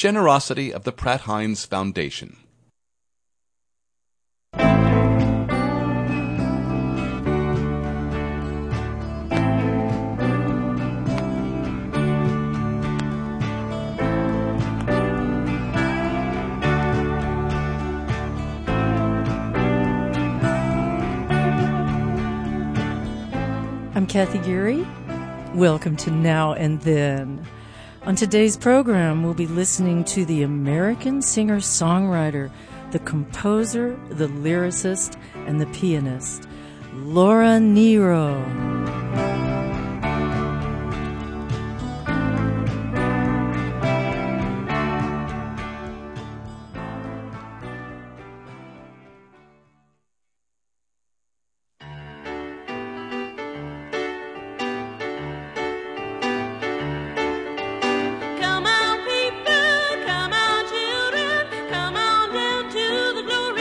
generosity of the Pratt Heinz Foundation. I'm Kathy Geary. Welcome to Now and Then. On today's program, we'll be listening to the American singer-songwriter, the composer, the lyricist, and the pianist, Laura Nyro.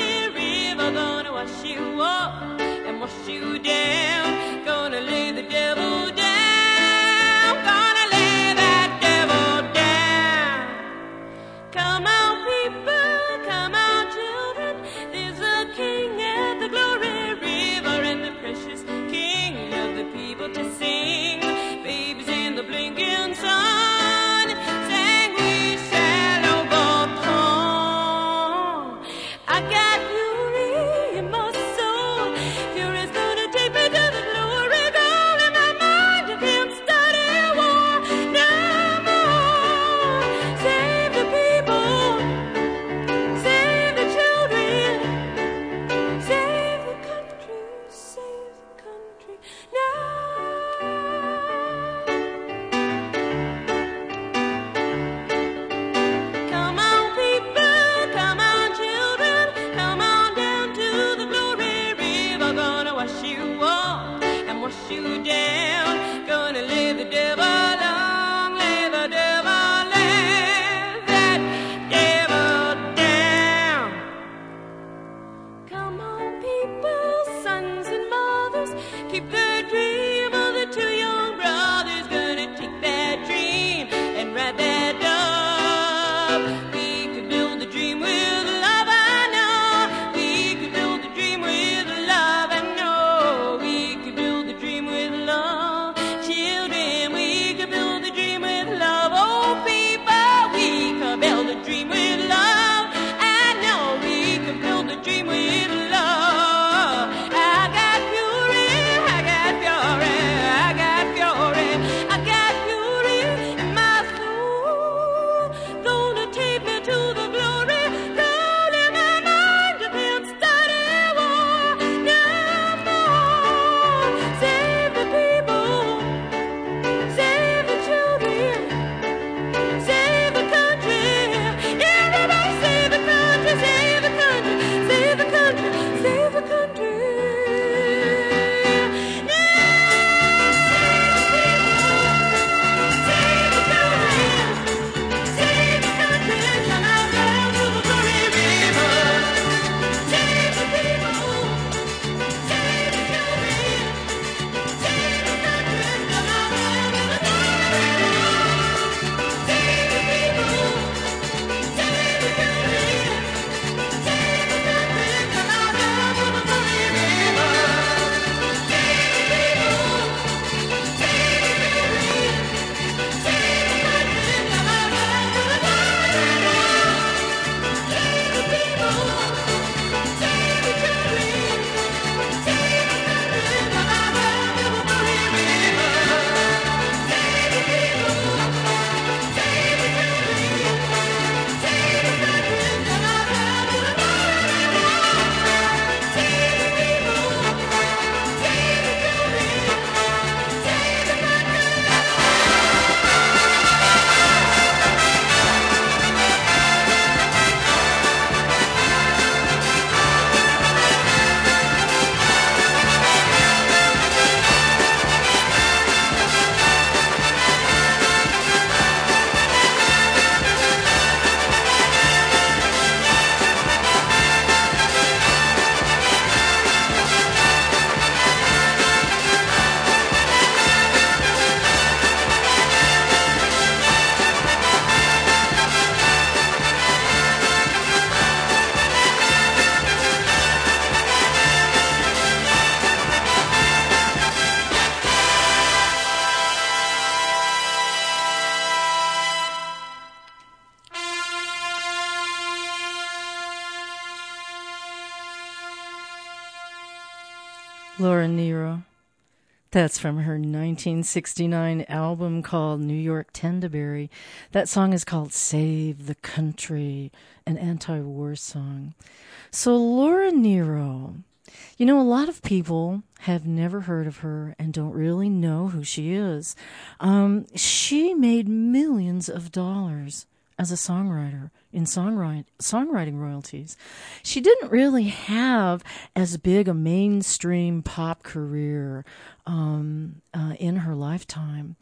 You down, gonna lay the devil Laura Nyro. That's from her 1969 album called New York Tendaberry. That song is called Save the Country, an anti-war song. So Laura Nyro, you know, a lot of people have never heard of her and don't really know who she is. She made millions of dollars as a songwriter in songwriting royalties. She didn't really have as big a mainstream pop career in her lifetime.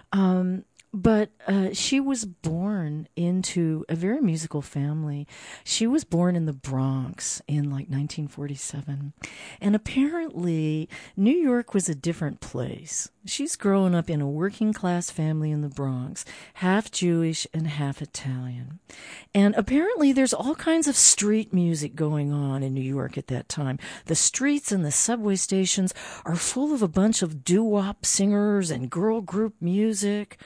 But she was born into a very musical family. She was born in the Bronx in like 1947. And apparently, New York was a different place. She's grown up in a working class family in the Bronx, half Jewish and half Italian. And apparently, there's all kinds of street music going on in New York at that time. The streets and the subway stations are full of a bunch of doo-wop singers and girl group music.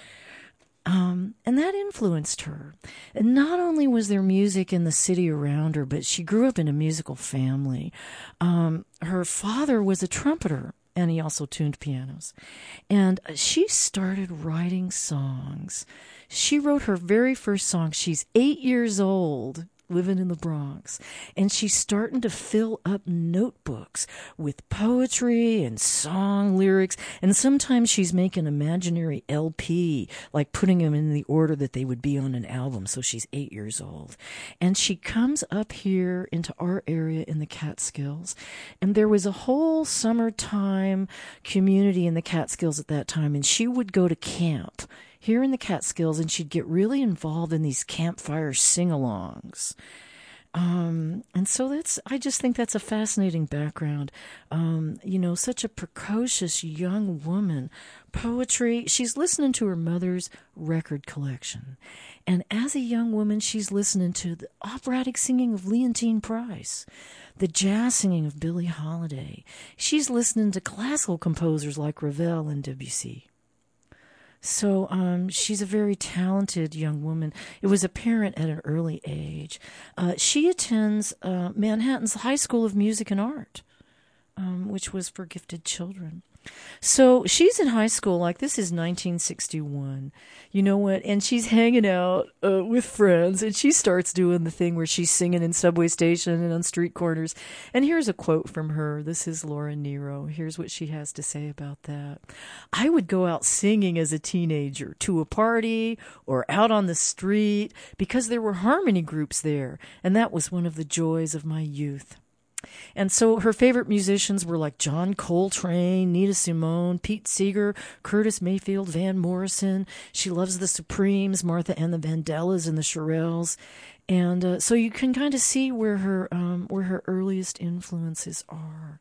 And that influenced her. And not only was there music in the city around her, but she grew up in a musical family. Her father was a trumpeter, and he also tuned pianos. And she started writing songs. She wrote her very first song. She's 8 years old, living in the Bronx, and she's starting to fill up notebooks with poetry and song lyrics, and sometimes she's making imaginary LP, like putting them in the order that they would be on an album. So she's 8 years old, and she comes up here into our area in the Catskills, and there was a whole summertime community in the Catskills at that time, and she would go to camp here in the Catskills, and she'd get really involved in these campfire sing-alongs. And so I just think that's a fascinating background. You know, such a precocious young woman. Poetry, she's listening to her mother's record collection. And as a young woman, she's listening to the operatic singing of Leontine Price, the jazz singing of Billie Holiday. She's listening to classical composers like Ravel and Debussy. So she's a very talented young woman. It was apparent at an early age. She attends Manhattan's High School of Music and Art, which was for gifted children. So she's in high school, like this is 1961, you know what, and she's hanging out with friends, and she starts doing the thing where she's singing in subway station and on street corners. And here's a quote from her. This is Laura Nyro. Here's what she has to say about that. I would go out singing as a teenager to a party or out on the street because there were harmony groups there, and that was one of the joys of my youth. And so her favorite musicians were like John Coltrane, Nina Simone, Pete Seeger, Curtis Mayfield, Van Morrison. She loves the Supremes, Martha and the Vandellas, and the Shirelles. And so you can kind of see where her earliest influences are.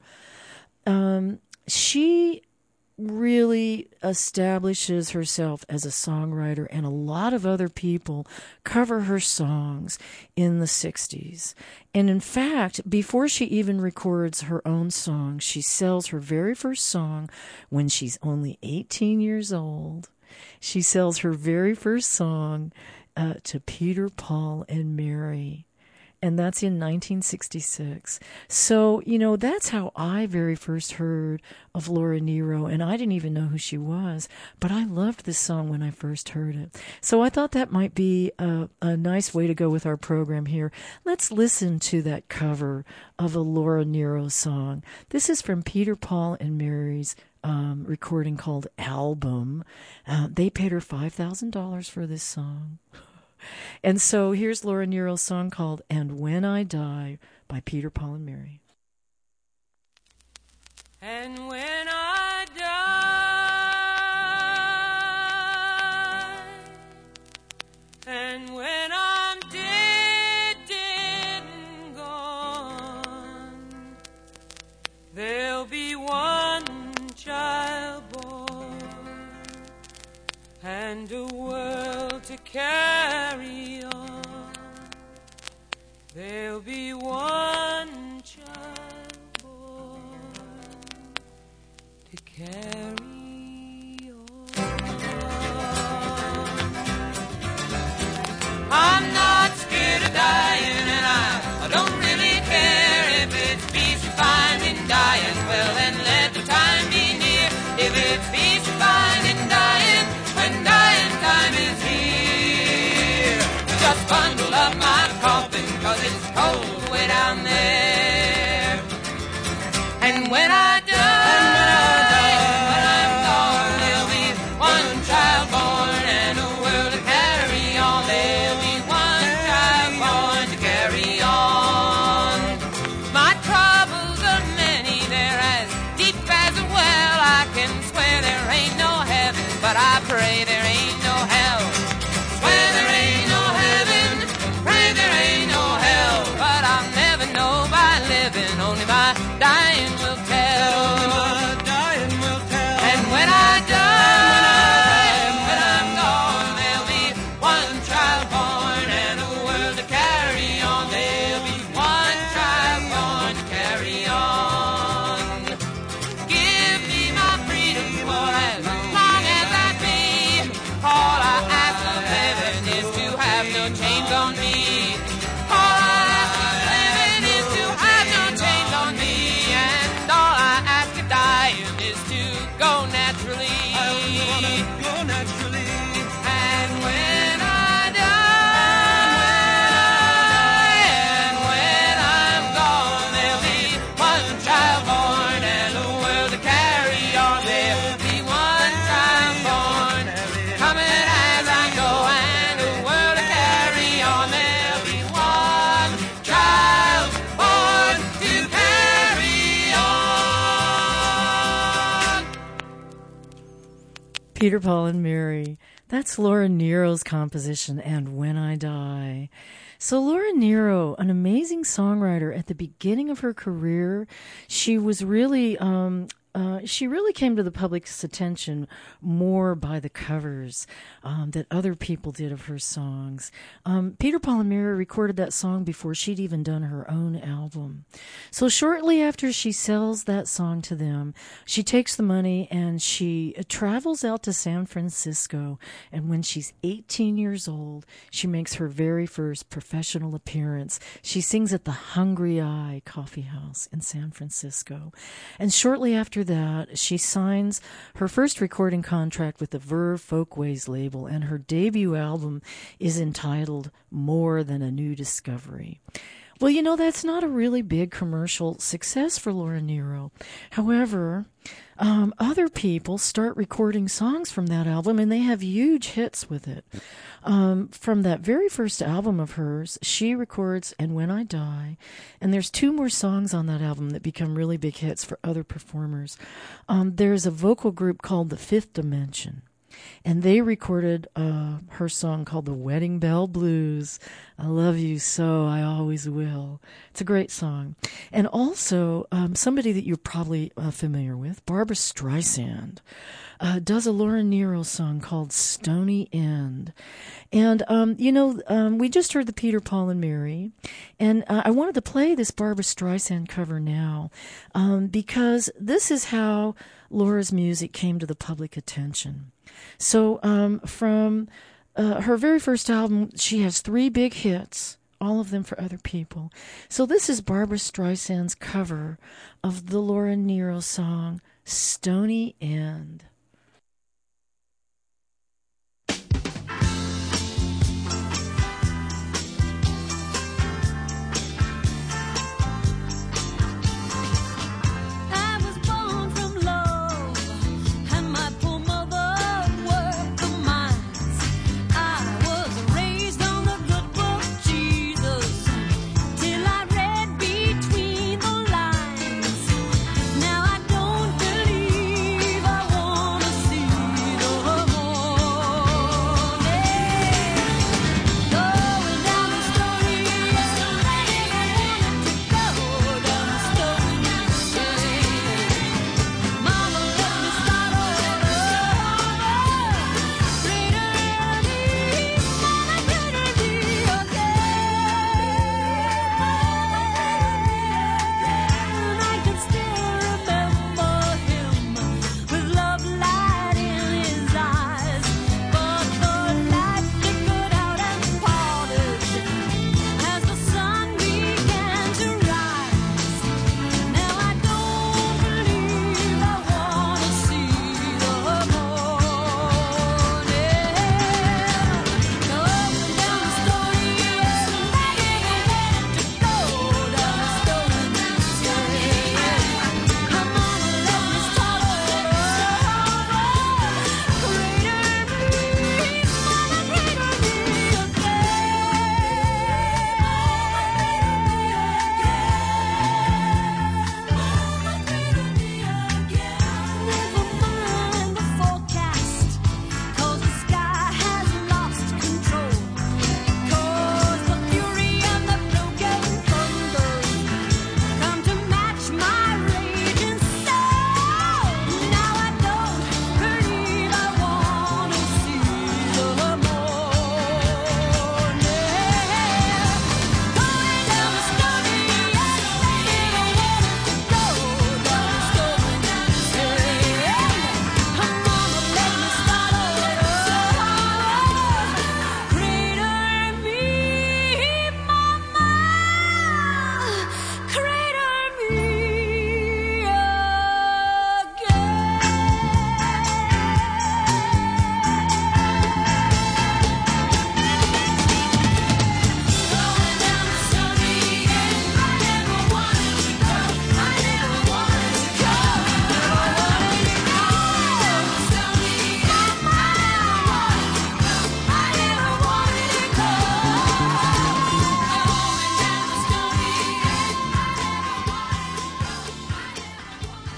She really establishes herself as a songwriter, and a lot of other people cover her songs in the 60s. And in fact, before she even records her own song, she sells her very first song when she's only 18 years old. She sells her very first song to Peter, Paul, and Mary. And that's in 1966. So, you know, that's how I very first heard of Laura Nyro, and I didn't even know who she was, but I loved this song when I first heard it. So I thought that might be a nice way to go with our program here. Let's listen to that cover of a Laura Nyro song. This is from Peter, Paul, and Mary's recording called Album. They paid her $5,000 for this song. And so here's Laura Nyro's song called And When I Die by Peter, Paul, and Mary. And when I die, and when I'm dead, dead and gone, there'll be one child born and a world to carry on. There'll be one child born to carry on. I'm not scared of dying, and I don't really care if it's peace or finding dying. Well, then let up my coffin, 'cause it's cold way down there. And when I die, when I'm gone, there'll be one child born and a world to carry on. There'll be one child born to carry on. My troubles are many, they're as deep as a well. I can swear there ain't no heaven, but I pray there ain't no hell. Swear there ain't no heaven, pray there ain't no hell. But I'll never know by living, only by dying will tell. And when I die, when I'm gone, there'll be one child born and a world to carry on. There'll be one child born to carry on. Give me my freedom for as long as I be. All I ask of heaven is to have no chains on me. All I ask of heaven is to have no chains on me. And all I ask of dying is to go naturally. And when I die, and when I'm gone, there'll be one child born and a world to carry on. There'll be one child born, coming as I go, and a world to carry on. There'll be one child born to carry on. Peter, Paul, and Mary. That's Laura Nero's composition, And When I Die. So Laura Nero, an amazing songwriter at the beginning of her career, she was really, she really came to the public's attention more by the covers that other people did of her songs. Peter, Paul, and Mary recorded that song before she'd even done her own album. So shortly after she sells that song to them, she takes the money and she travels out to San Francisco. And when she's 18 years old, she makes her very first professional appearance. She sings at the Hungry Eye Coffee House in San Francisco. And shortly after that, she signs her first recording contract with the Verve Folkways label, and her debut album is entitled More Than a New Discovery. Well, you know, that's not a really big commercial success for Laura Nero. However, other people start recording songs from that album, and they have huge hits with it. From that very first album of hers, she records And When I Die, and there's two more songs on that album that become really big hits for other performers. There's a vocal group called The Fifth Dimension, and they recorded her song called The Wedding Bell Blues. I love you so, I always will. It's a great song. And also, somebody that you're probably familiar with, Barbra Streisand, does a Laura Nero song called Stony End. And, we just heard the Peter, Paul, and Mary. And I wanted to play this Barbra Streisand cover now because this is how Laura's music came to the public attention. So from her very first album, she has 3 big hits, all of them for other people. So this is Barbra Streisand's cover of the Laura Nero song, Stony End. Now I don't believe I want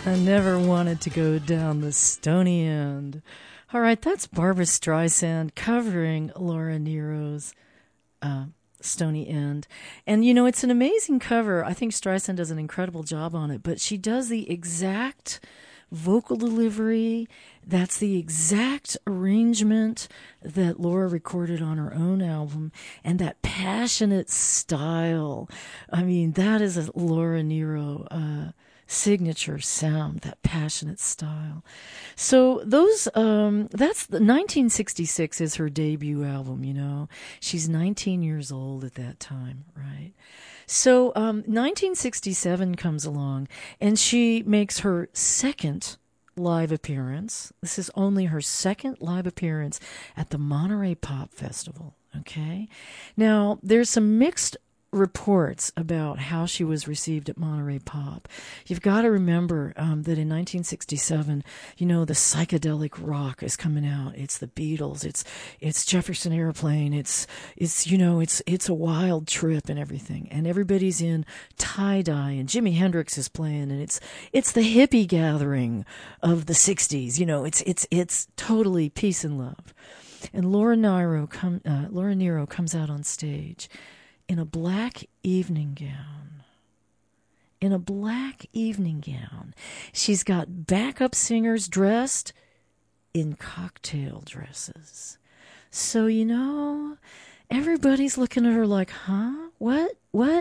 I never wanted to go down the Stony End. All right, that's Barbra Streisand covering Laura Nyro's Stony End. And, you know, it's an amazing cover. I think Streisand does an incredible job on it, but she does the exact vocal delivery. That's the exact arrangement that Laura recorded on her own album, and that passionate style. I mean, that is a Laura Nyro signature sound, that passionate style. So those, that's the 1966 is her debut album, you know. She's 19 years old at that time, right? So 1967 comes along, and she makes her second live appearance. This is only her second live appearance at the Monterey Pop Festival, okay? Now, there's some mixed reports about how she was received at Monterey Pop. You've got to remember that in 1967, you know, the psychedelic rock is coming out. It's the Beatles. It's Jefferson Airplane. It's you know, it's a wild trip and everything. And everybody's in tie-dye, and Jimi Hendrix is playing, and it's the hippie gathering of the 60s. You know, it's totally peace and love. And Laura Nyro comes out on stage in a black evening gown. In a black evening gown. She's got backup singers dressed in cocktail dresses. So, you know, everybody's looking at her like, huh? What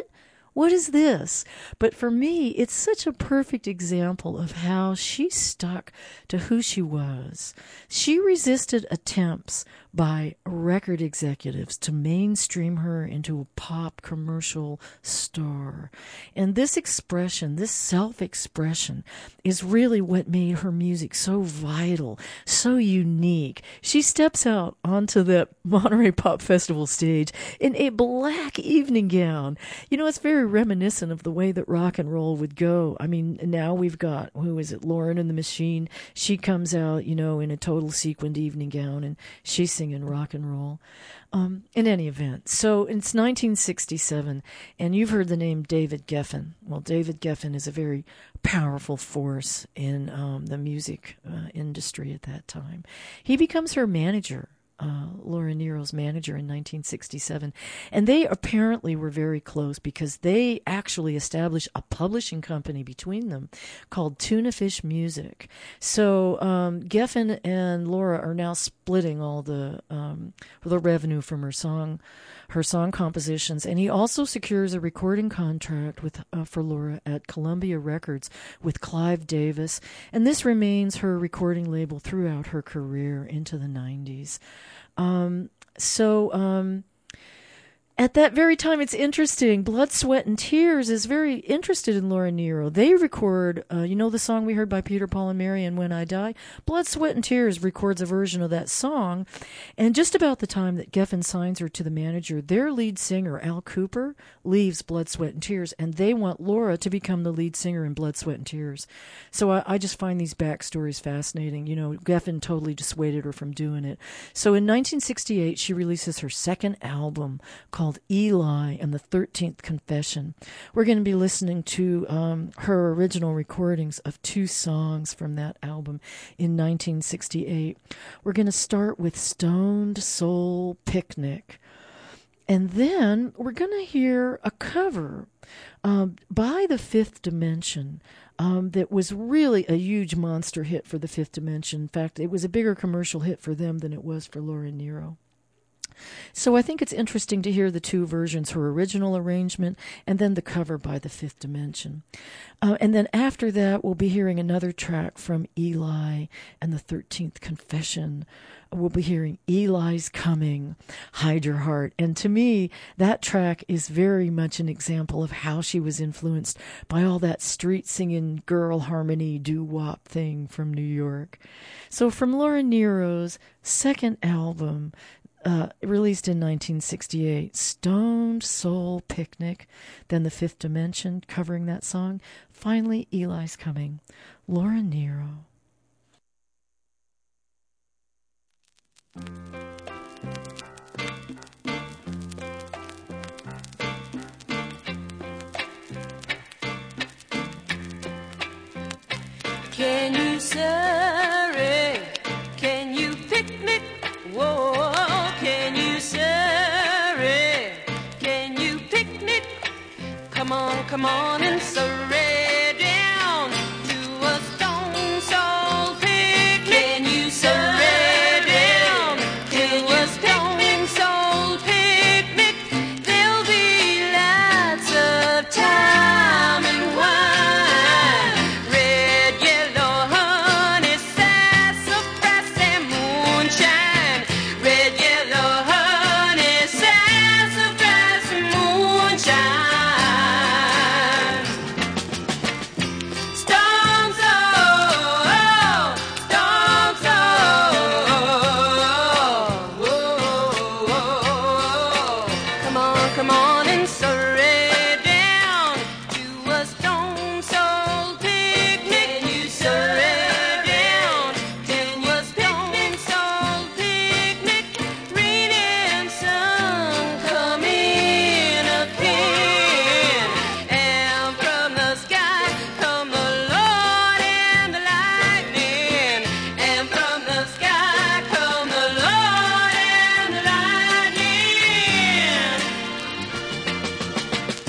is this? But for me, it's such a perfect example of how she stuck to who she was. She resisted attempts by record executives to mainstream her into a pop commercial star. And this expression, this self-expression, is really what made her music so vital, so unique. She steps out onto the Monterey Pop Festival stage in a black evening gown. You know, it's very reminiscent of the way that rock and roll would go. I mean, now we've got, who is it, Lauren and the Machine. She comes out, you know, in a total sequined evening gown, and she's singing rock and roll. In any event, so it's 1967, and you've heard the name David Geffen. Well, David Geffen is a very powerful force in the music industry at that time. He becomes her manager, Laura Nyro's manager, in 1967. And they apparently were very close because they actually established a publishing company between them called Tuna Fish Music. So Geffen and Laura are now splitting all the revenue from her song compositions. And he also secures a recording contract for Laura at Columbia Records with Clive Davis. And this remains her recording label throughout her career into the 90s. At that very time, it's interesting. Blood, Sweat, and Tears is very interested in Laura Nyro. They record, you know the song we heard by Peter, Paul, and Mary, and When I Die? Blood, Sweat, and Tears records a version of that song. And just about the time that Geffen signs her to the manager, their lead singer, Al Cooper, leaves Blood, Sweat, and Tears, and they want Laura to become the lead singer in Blood, Sweat, and Tears. So I just find these backstories fascinating. You know, Geffen totally dissuaded her from doing it. So in 1968, she releases her second album called Eli and the 13th Confession. We're going to be listening to her original recordings of two songs from that album in 1968. We're going to start with Stoned Soul Picnic. And then we're going to hear a cover by the Fifth Dimension that was really a huge monster hit for the Fifth Dimension. In fact, it was a bigger commercial hit for them than it was for Laura Nyro. So I think it's interesting to hear the two versions, her original arrangement and then the cover by the Fifth Dimension. And then after that, we'll be hearing another track from Eli and the 13th Confession. We'll be hearing Eli's Coming, Hide Your Heart. And to me, that track is very much an example of how she was influenced by all that street singing girl harmony doo-wop thing from New York. So from Laura Nyro's second album, released in 1968, Stoned Soul Picnic, then the Fifth Dimension covering that song, finally Eli's Coming, Laura Nyro. Can you Surrey? Can you picnic? Whoa, can you Surrey? Can you picnic? Come on and Surrey down to a Stone Soul picnic. Can you Surrey down to a Stone Soul picnic? There'll be lots of time and wine, red, yellow, honey, sassafras and moonshine. Red, yellow, honey, sassafras and moonshine. Stone Soul, Stone Soul. Come on and Surrey down to a Stone Soul picnic. Can you Surrey down to a Stone Soul picnic? Rain and sun come in again, and from the sky come the Lord and the lightning, and from the sky come the Lord and the lightning.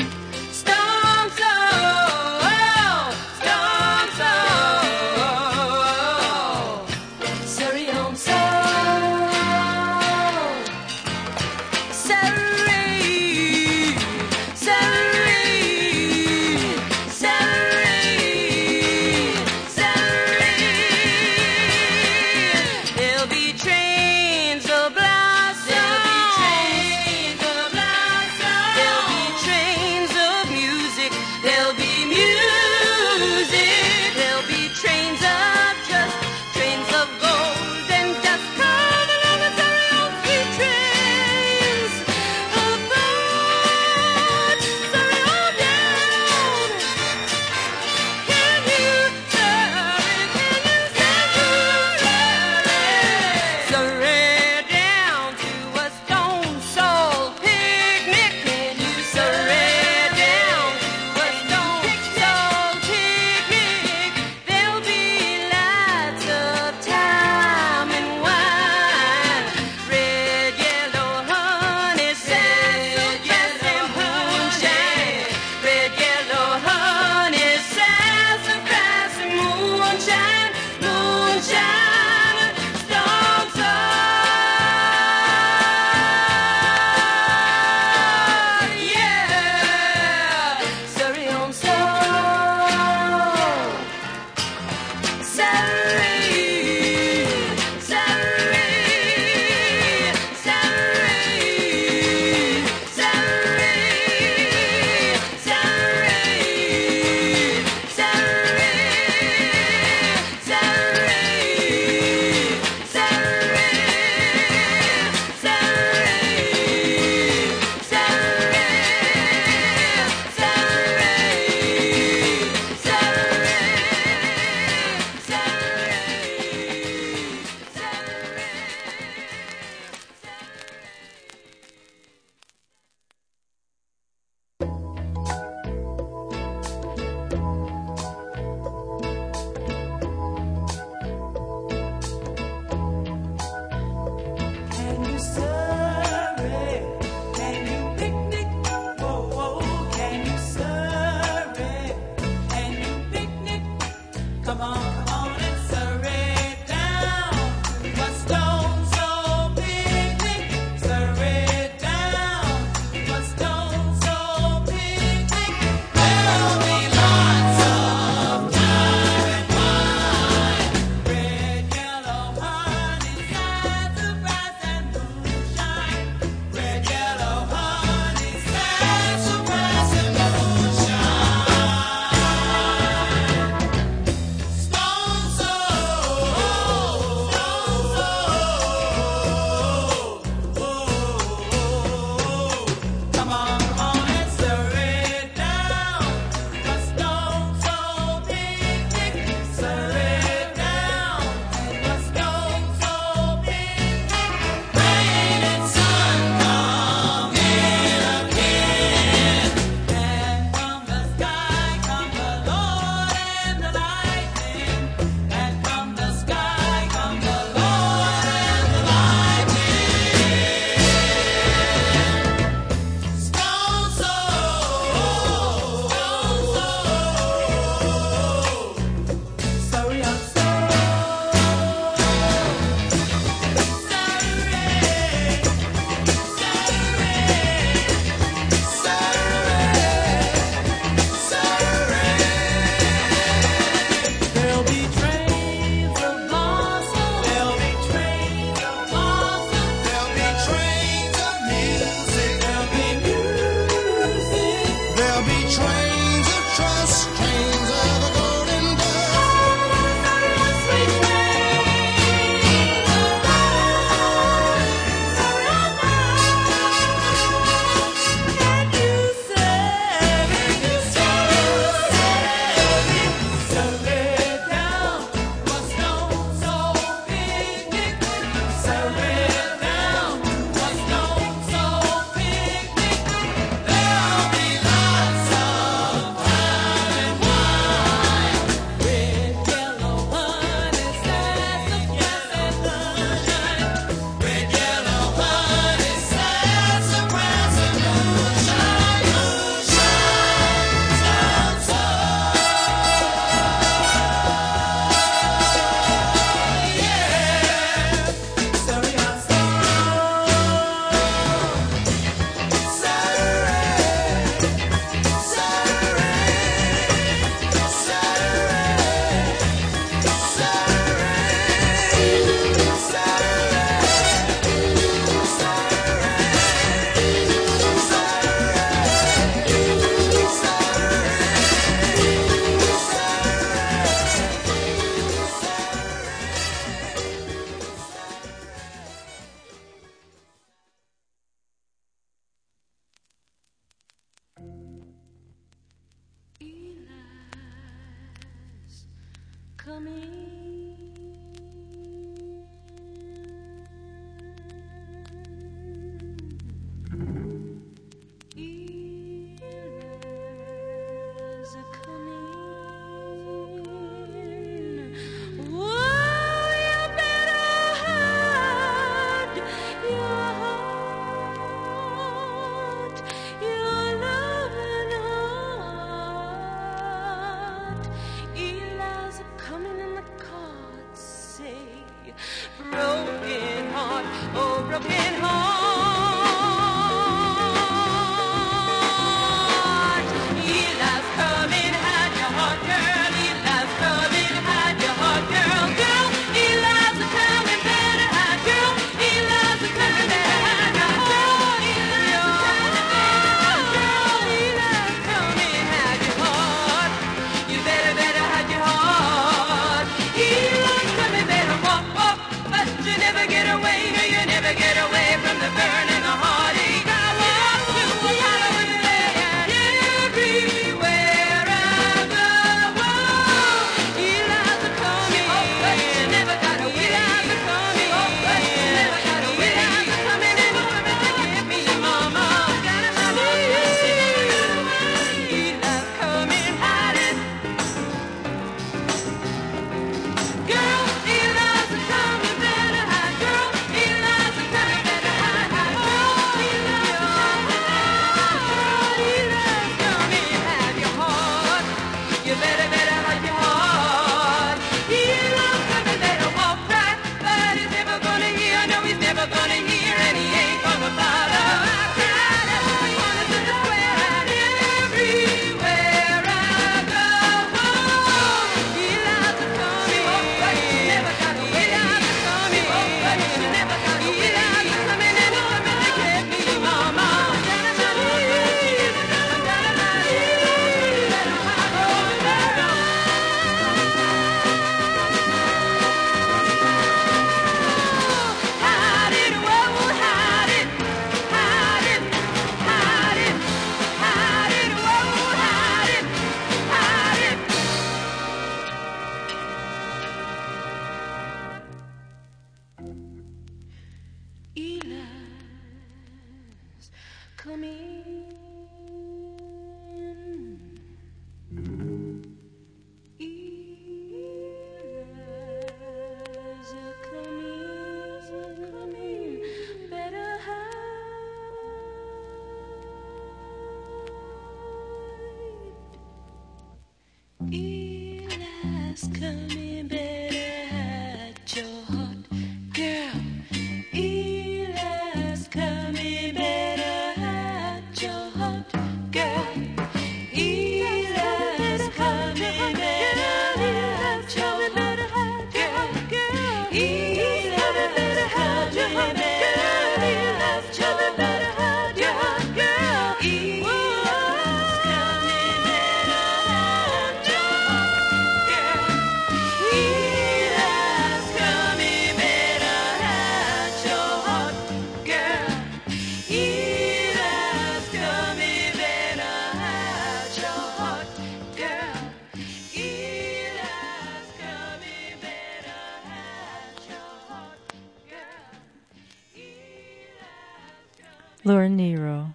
Laura Nyro,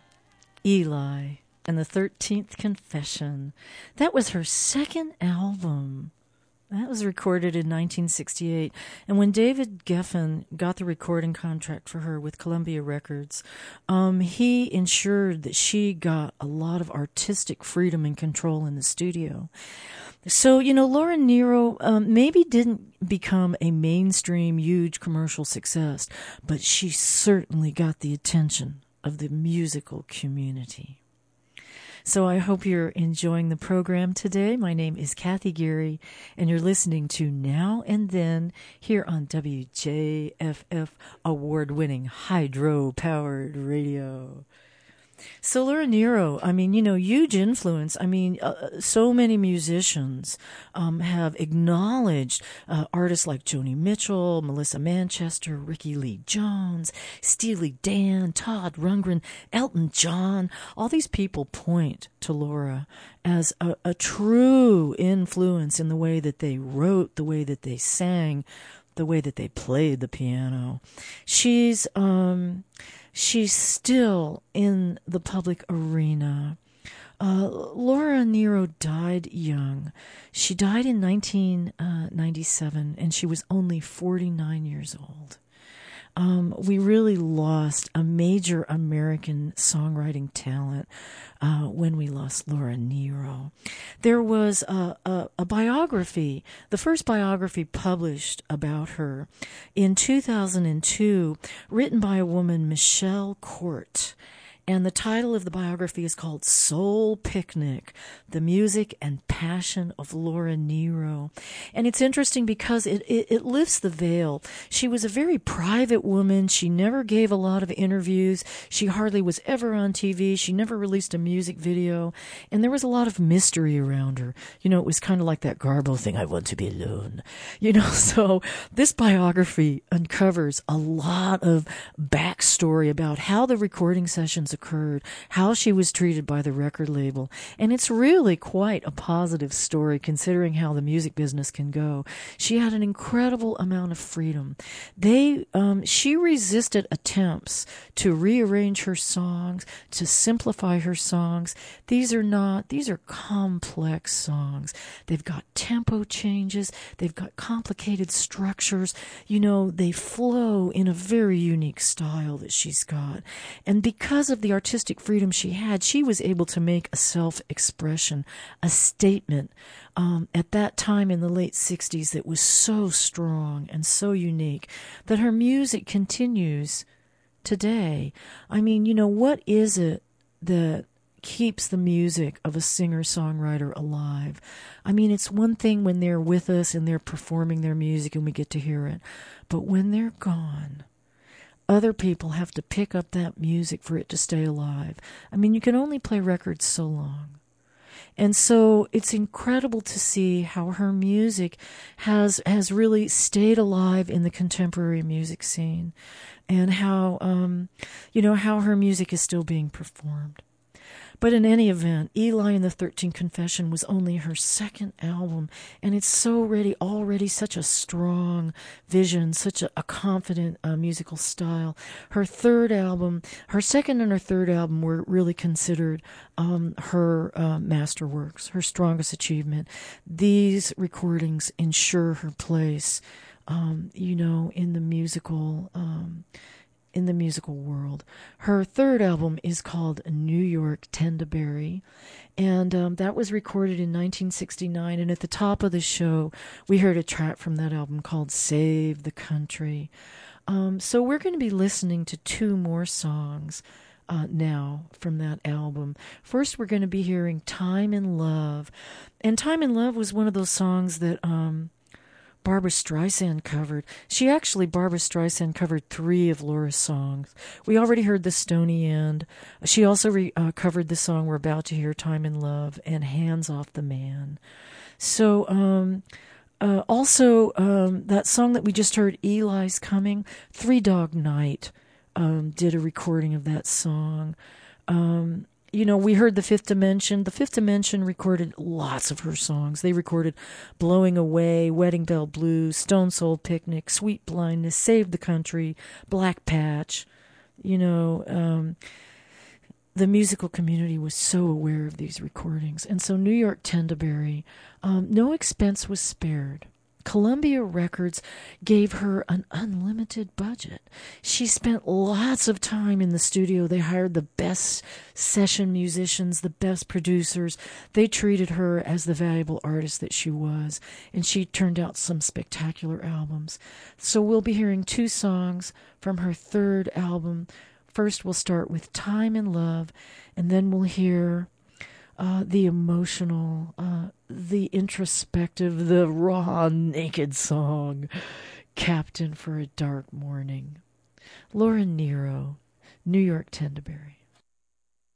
Eli, and the 13th Confession. That was her second album. That was recorded in 1968. And when David Geffen got the recording contract for her with Columbia Records, he ensured that she got a lot of artistic freedom and control in the studio. So, Laura Nyro maybe didn't become a mainstream, huge commercial success, but she certainly got the attention of the musical community. So I hope you're enjoying the program today. My name is Kathy Geary, and you're listening to Now and Then here on WJFF award-winning hydro-powered radio. So Laura Nyro, I mean, huge influence. I mean, so many musicians have acknowledged artists like Joni Mitchell, Melissa Manchester, Ricky Lee Jones, Steely Dan, Todd Rundgren, Elton John. All these people point to Laura as a true influence in the way that they wrote, the way that they sang, the way that they played the piano. She's still in the public arena. Laura Nyro died young. She died in 1997, and she was only 49 years old. We really lost a major American songwriting talent when we lost Laura Nyro. There was a biography, the first biography published about her in 2002, written by a woman, Michelle Court. And the title of the biography is called Soul Picnic, The Music and Passion of Laura Nyro. And it's interesting because it lifts the veil. She was a very private woman. She never gave a lot of interviews. She hardly was ever on TV. She never released a music video. And there was a lot of mystery around her. It was kind of like that Garbo thing, I want to be alone. So this biography uncovers a lot of backstory about how the recording sessions occurred, how she was treated by the record label. And it's really quite a positive story considering how the music business can go. She had an incredible amount of freedom. She resisted attempts to rearrange her songs, to simplify her songs. These are complex songs. They've got tempo changes. They've got complicated structures. They flow in a very unique style that she's got. And because of the artistic freedom she had, she was able to make a self-expression, a statement at that time in the late 60s that was so strong and so unique that her music continues today. I mean, what is it that keeps the music of a singer-songwriter alive? I mean, it's one thing when they're with us and they're performing their music and we get to hear it, but when they're gone, other people have to pick up that music for it to stay alive. I mean, you can only play records so long. And so it's incredible to see how her music has really stayed alive in the contemporary music scene, and how, how her music is still being performed. But in any event, Eli and the 13 Confession was only her second album, and it's already such a strong vision, such a confident musical style. Her second and her third album were really considered her masterworks, her strongest achievement. These recordings ensure her place, in the musical world. Her third album is called New York Tendaberry, and that was recorded in 1969, and at the top of the show we heard a track from that album called Save the Country. So we're going to be listening to two more songs now from that album. First, we're going to be hearing Time in Love, and Time in Love was one of those songs that Barbra Streisand covered. Barbra Streisand covered 3 of Laura's songs. We already heard The Stony End. She also covered the song we're about to hear, Time in Love, and Hands Off the Man. So, that song that we just heard, Eli's Coming, Three Dog Night did a recording of that song. We heard The Fifth Dimension. The Fifth Dimension recorded lots of her songs. They recorded Blowing Away, Wedding Bell Blues, Stone Soul Picnic, Sweet Blindness, Save the Country, Black Patch. The musical community was so aware of these recordings. And so New York Tendaberry, no expense was spared. Columbia Records gave her an unlimited budget. She spent lots of time in the studio. They hired the best session musicians, the best producers. They treated her as the valuable artist that she was, and she turned out some spectacular albums. So we'll be hearing 2 songs from her third album. First, we'll start with Time in Love, and then we'll hear the emotional, the introspective, the raw, naked song, Captain for a Dark Morning. Laura Nyro, New York Tendaberry.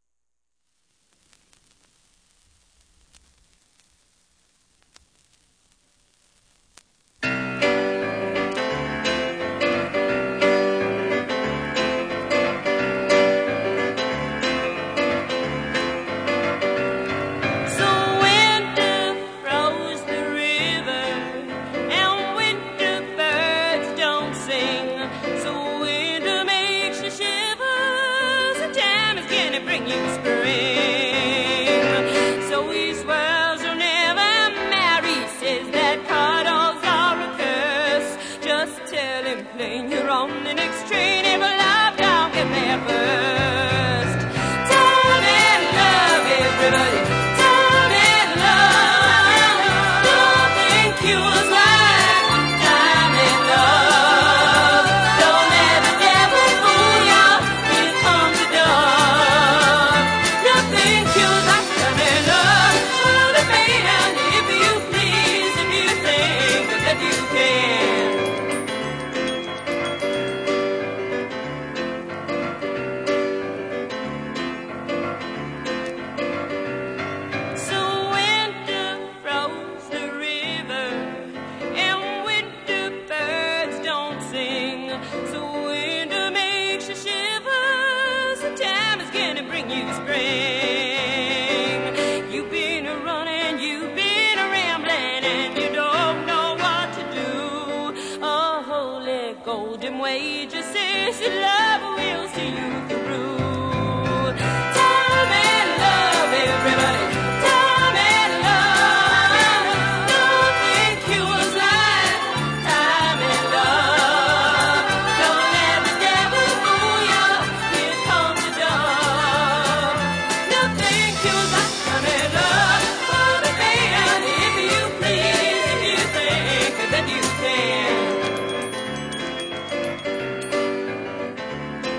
sweet love will see you through. Time and love, everybody. Time and love. Nothing cures like time and love. Don't let the devil fool you. Here comes the dawn. Nothing cures like time and love. For the man, if you please, if you think that you can.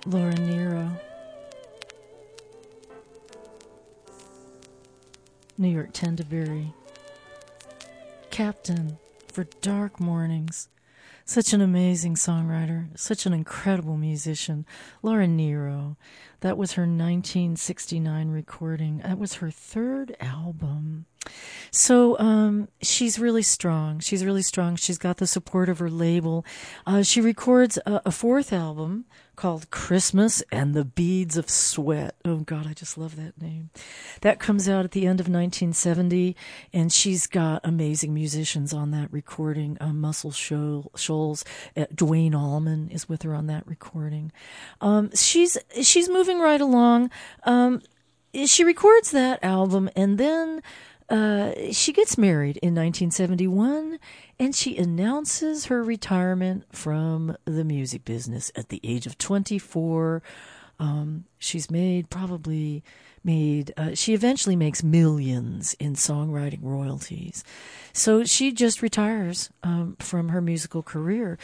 Laura Nyro. New York Tendaberry. Captain for Dark Mornings. Such an amazing songwriter, such an incredible musician. Laura Nyro. That was her 1969 recording. That was her third album. So she's really strong. She's really strong. She's got the support of her label. She records a fourth album called Christmas and the Beads of Sweat. Oh, God, I just love that name. That comes out at the end of 1970, and she's got amazing musicians on that recording. Muscle Shoals, Dwayne Allman is with her on that recording. She's moving right along. She records that album, and then she gets married in 1971, and she announces her retirement from the music business at the age of 24. She's she eventually makes millions in songwriting royalties. So she just retires from her musical career.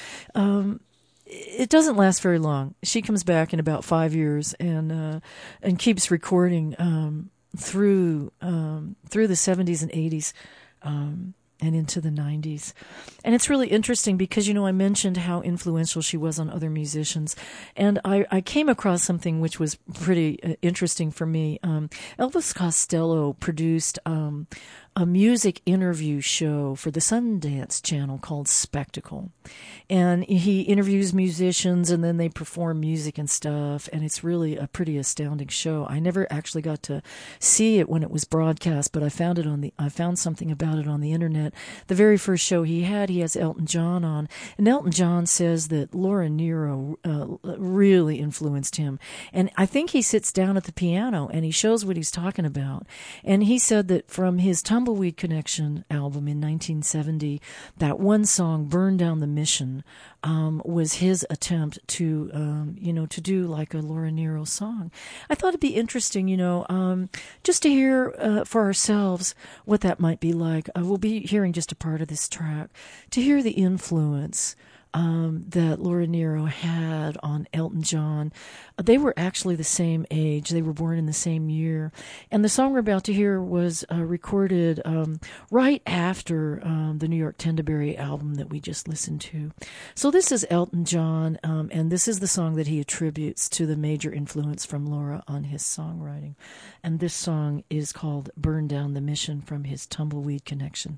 It doesn't last very long. She comes back in about 5 years and keeps recording through the 70s and 80s and into the 90s. And it's really interesting because, I mentioned how influential she was on other musicians. And I came across something which was pretty interesting for me. Elvis Costello produced a music interview show for the Sundance Channel called Spectacle. And he interviews musicians and then they perform music and stuff. And it's really a pretty astounding show. I never actually got to see it when it was broadcast, but I found something about it on the internet. The very first show he has Elton John on. And Elton John says that Laura Nyro really influenced him. And I think he sits down at the piano and he shows what he's talking about. And he said that from his Tumbleweed Connection album in 1970, that one song, Burn Down the Mission, was his attempt to do like a Laura Nyro song. I thought it'd be interesting, just to hear for ourselves what that might be like. We'll be hearing just a part of this track to hear the influence that Laura Nyro had on Elton John. They were actually the same age. They were born in the same year. And the song we're about to hear was recorded right after the New York Tendaberry album that we just listened to. So this is Elton John, and this is the song that he attributes to the major influence from Laura on his songwriting. And this song is called Burn Down the Mission from his Tumbleweed Connection.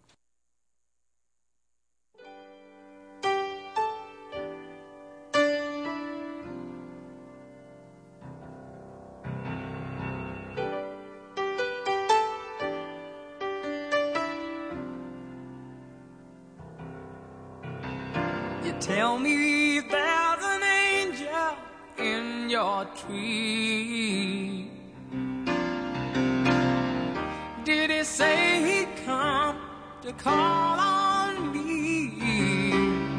Tell me there's an angel in your tree. Did he say he'd come to call on me?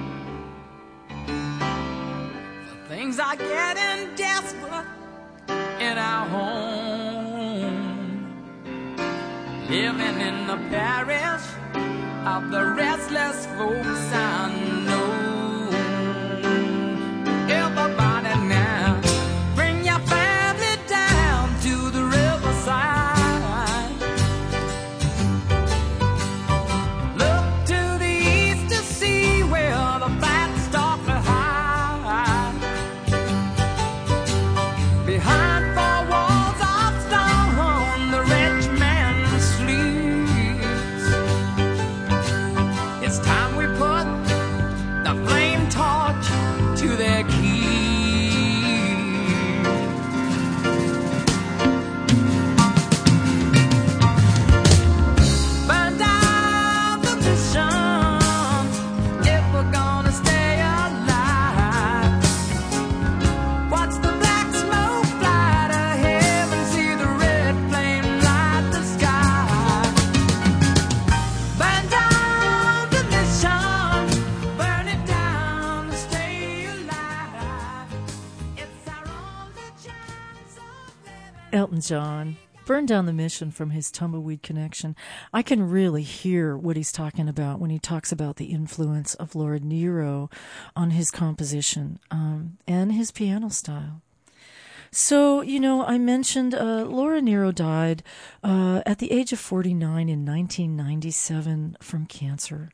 For things are getting desperate in our home, living in the parish of the restless folks I know. Everybody now, bring your family down to the riverside. Look to the east to see where the fat start to hide. Behind four walls of stone, the rich man sleeps. It's time we put the flame torch to their key. Burn down the mission if we're gonna stay alive. Watch the black smoke fly to heaven, see the red flame light the sky. Burn down the mission, burn it down to stay alive. It's our only chance of living. Elton John, Burn Down the Mission from his Tumbleweed Connection. I can really hear what he's talking about when he talks about the influence of Laura Nyro on his composition and his piano style. So, I mentioned Laura Nyro died at the age of 49 in 1997 from cancer.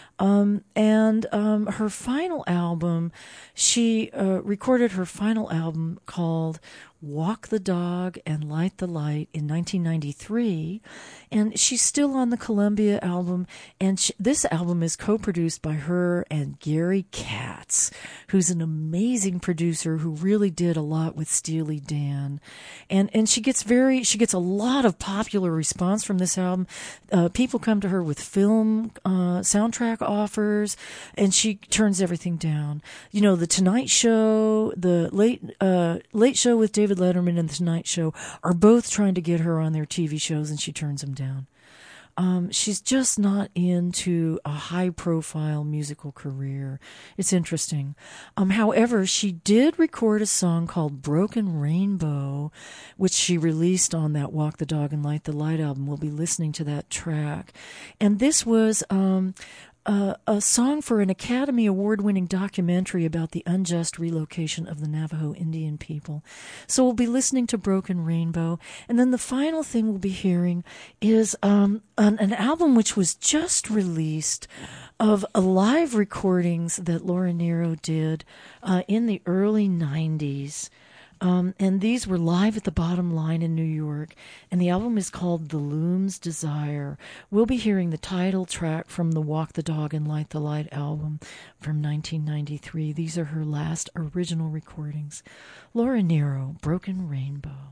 Her final album, she recorded her final album called Walk the Dog and Light the Light in 1993, and she's still on the Columbia album, and this album is co-produced by her and Gary Katz, who's an amazing producer who really did a lot with Steely Dan, and she gets a lot of popular response from this album. People come to her with film soundtrack offers, and she turns everything down. The Tonight Show, the Late Show with David Letterman and The Tonight Show are both trying to get her on their TV shows, and she turns them down. She's just not into a high-profile musical career. It's interesting. However, she did record a song called Broken Rainbow, which she released on that Walk the Dog and Light the Light album. We'll be listening to that track. And this was a song for an Academy Award-winning documentary about the unjust relocation of the Navajo Indian people. So we'll be listening to Broken Rainbow. And then the final thing we'll be hearing is an album which was just released of live recordings that Laura Nyro did in the early 90s. And these were live at the Bottom Line in New York, and the album is called The Loom's Desire. We'll be hearing the title track from the Walk the Dog and Light the Light album from 1993. These are her last original recordings. Laura Nyro, Broken Rainbow.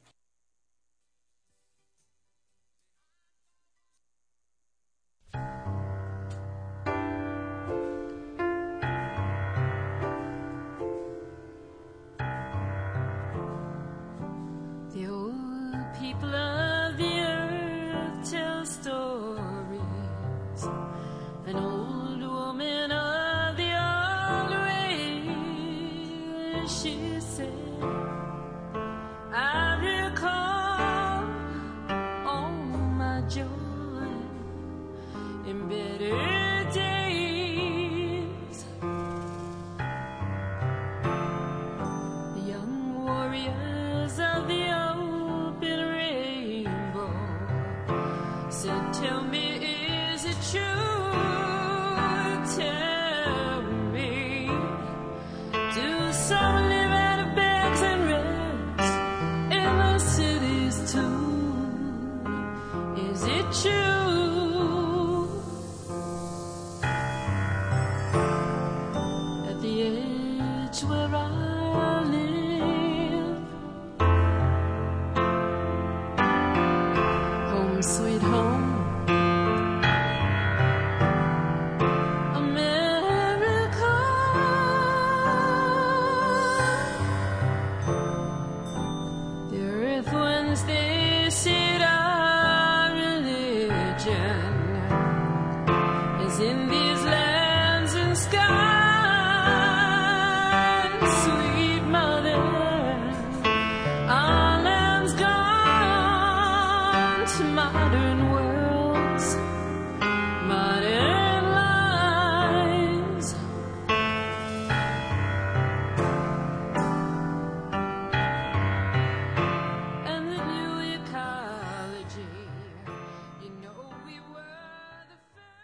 People of the earth tell stories. An old woman of the old race, she said, I recall all my joy in better days. The young warriors of the open rainbow said, tell me, is it true? Tell me, do some live out of bags and rest in the cities too? Is it true? At the edge where I live, home sweet home, America. The earth ones, they said our religion is in these lands and skies. Sweet mother, our land's gone to modern worlds, modern lives. And the new ecology, you know we were the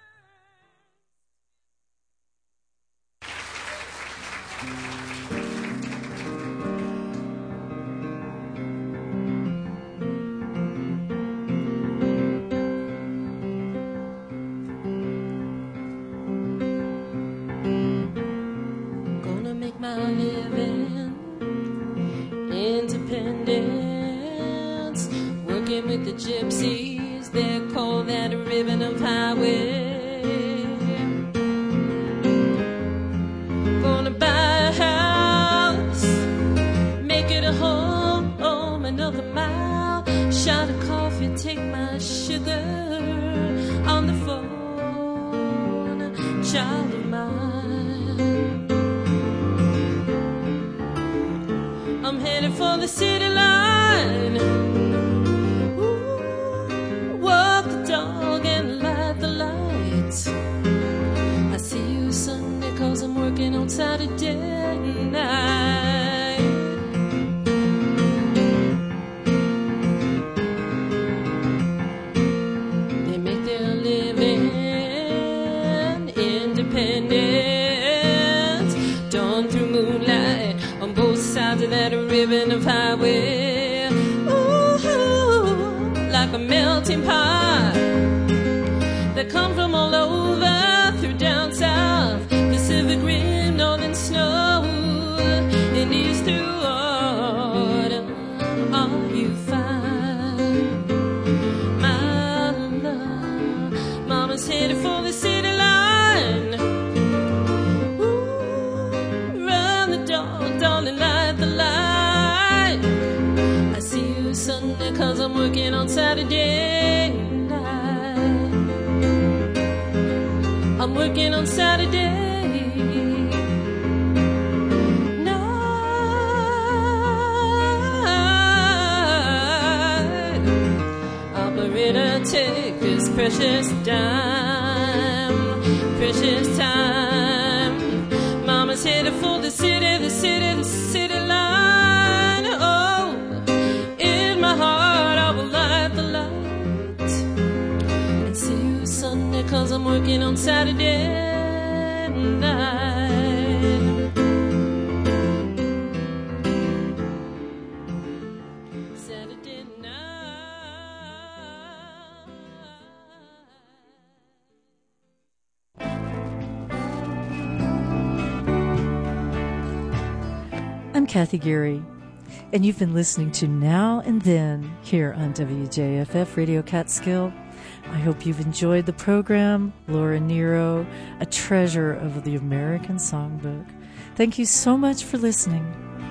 gonna make my living independence, working with the gypsies, they call that a ribbon of highway. Gonna buy a house, make it a home, another mile, shot of coffee, take my sugar on the phone, child of mine. I'm headed for the city line. Ooh, walk the dog and light the lights. I see you Sunday 'cause I'm working on Saturday night. ribbon of highway, ooh, like a melting pot that come from all over through down south, Pacific Rim, northern snow, and east through autumn. Are you fine, my love? Mama's headed for the city line. Ooh, run the door, darling, light the light. I see you Sunday 'cause I'm working on Saturday night. I'm working on Saturday night. Operator, take this precious dime, precious time. Mama's headed for the city, the city, the city line. Oh, in my heart I will light the light and see you Sunday 'cause I'm working on Saturday night. Saturday night. I'm Kathy Geary, and you've been listening to Now and Then here on WJFF Radio Catskill. I hope you've enjoyed the program. Laura Nero, a treasure of the American Songbook. Thank you so much for listening.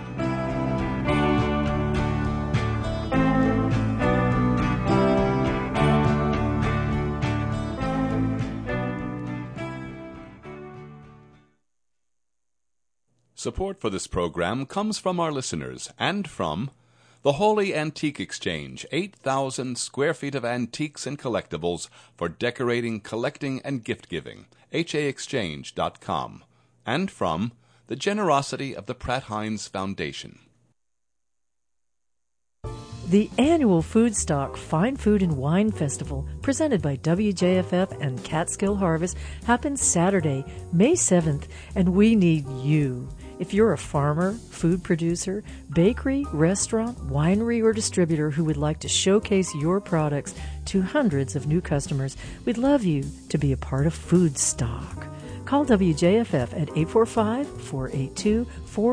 Support for this program comes from our listeners and from the Holy Antique Exchange, 8,000 square feet of antiques and collectibles for decorating, collecting, and gift-giving, haexchange.com, and from the generosity of the Pratt Heinz Foundation. The annual Foodstock Fine Food and Wine Festival, presented by WJFF and Catskill Harvest, happens Saturday, May 7th, and we need you. If you're a farmer, food producer, bakery, restaurant, winery, or distributor who would like to showcase your products to hundreds of new customers, we'd love you to be a part of Foodstock. Call WJFF at 845-482-4